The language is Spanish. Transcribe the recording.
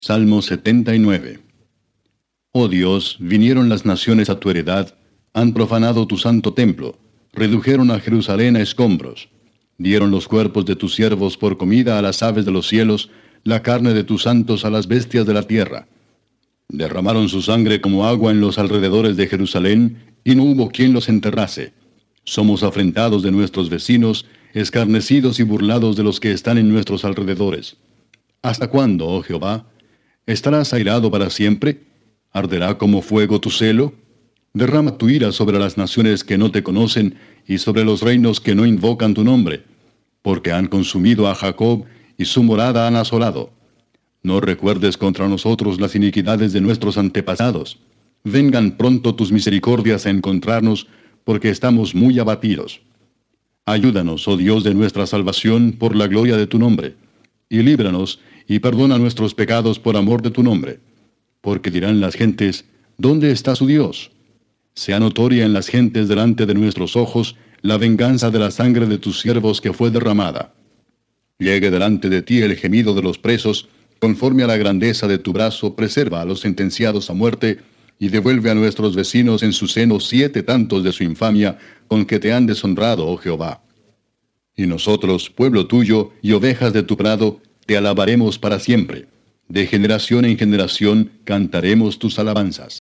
Salmo 79. Oh Dios, vinieron las naciones a tu heredad, han profanado tu santo templo, redujeron a Jerusalén a escombros. Dieron los cuerpos de tus siervos por comida a las aves de los cielos, la carne de tus santos a las bestias de la tierra. Derramaron su sangre como agua en los alrededores de Jerusalén, y no hubo quien los enterrase. Somos afrentados de nuestros vecinos, escarnecidos y burlados de los que están en nuestros alrededores. ¿Hasta cuándo, oh Jehová? ¿Estarás airado para siempre? ¿Arderá como fuego tu celo? Derrama tu ira sobre las naciones que no te conocen y sobre los reinos que no invocan tu nombre, porque han consumido a Jacob y su morada han asolado. No recuerdes contra nosotros las iniquidades de nuestros antepasados. Vengan pronto tus misericordias a encontrarnos, porque estamos muy abatidos. Ayúdanos, oh Dios de nuestra salvación, por la gloria de tu nombre, y líbranos, y perdona nuestros pecados por amor de tu nombre. Porque dirán las gentes, ¿dónde está su Dios? Sea notoria en las gentes delante de nuestros ojos la venganza de la sangre de tus siervos que fue derramada. Llegue delante de ti el gemido de los presos, conforme a la grandeza de tu brazo, preserva a los sentenciados a muerte, y devuelve a nuestros vecinos en su seno 7 tantos de su infamia, con que te han deshonrado, oh Jehová. Y nosotros, pueblo tuyo, y ovejas de tu prado, te alabaremos para siempre. De generación en generación cantaremos tus alabanzas.